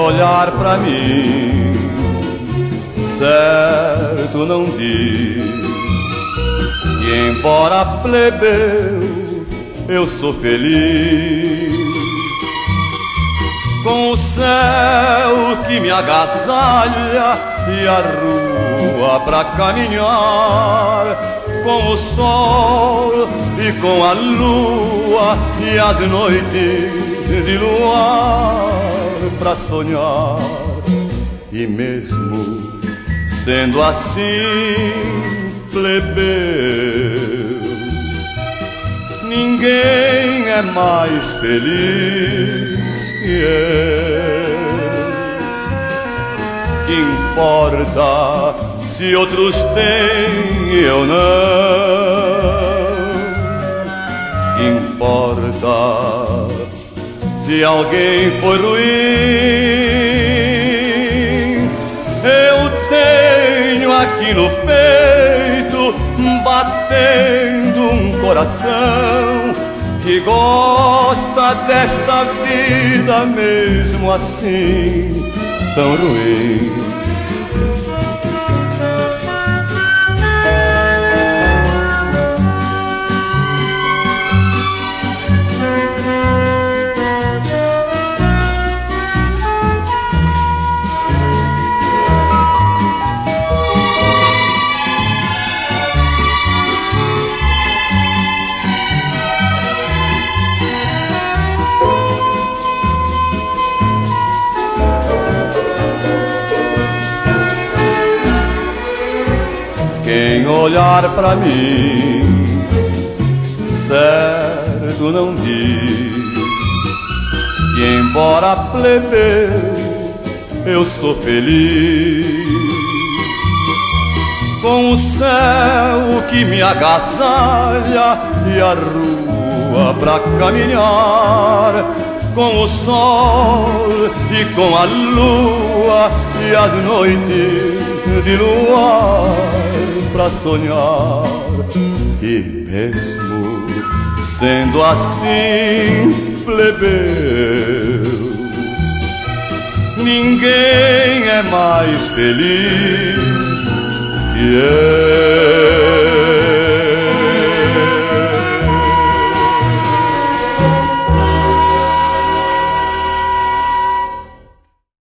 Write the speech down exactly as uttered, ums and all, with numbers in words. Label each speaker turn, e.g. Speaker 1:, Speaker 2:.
Speaker 1: olhar pra mim, certo não diz que embora plebeu eu sou feliz, com o céu que me agasalha e a rua pra caminhar, com o sol e com a lua e as noites de luar pra sonhar. E mesmo sendo assim plebeu, ninguém é mais feliz que eu. Que importa se outros têm e eu não? Que importa se alguém foi ruim? Eu tenho aqui no peito batendo um coração que gosta desta vida mesmo assim tão ruim. Quem olhar pra mim, certo não diz que embora plebeu eu sou feliz, com o céu que me agasalha e a rua pra caminhar, com o sol e com a lua e as noites de luar pra sonhar. E mesmo sendo assim plebeu, ninguém é mais feliz que eu.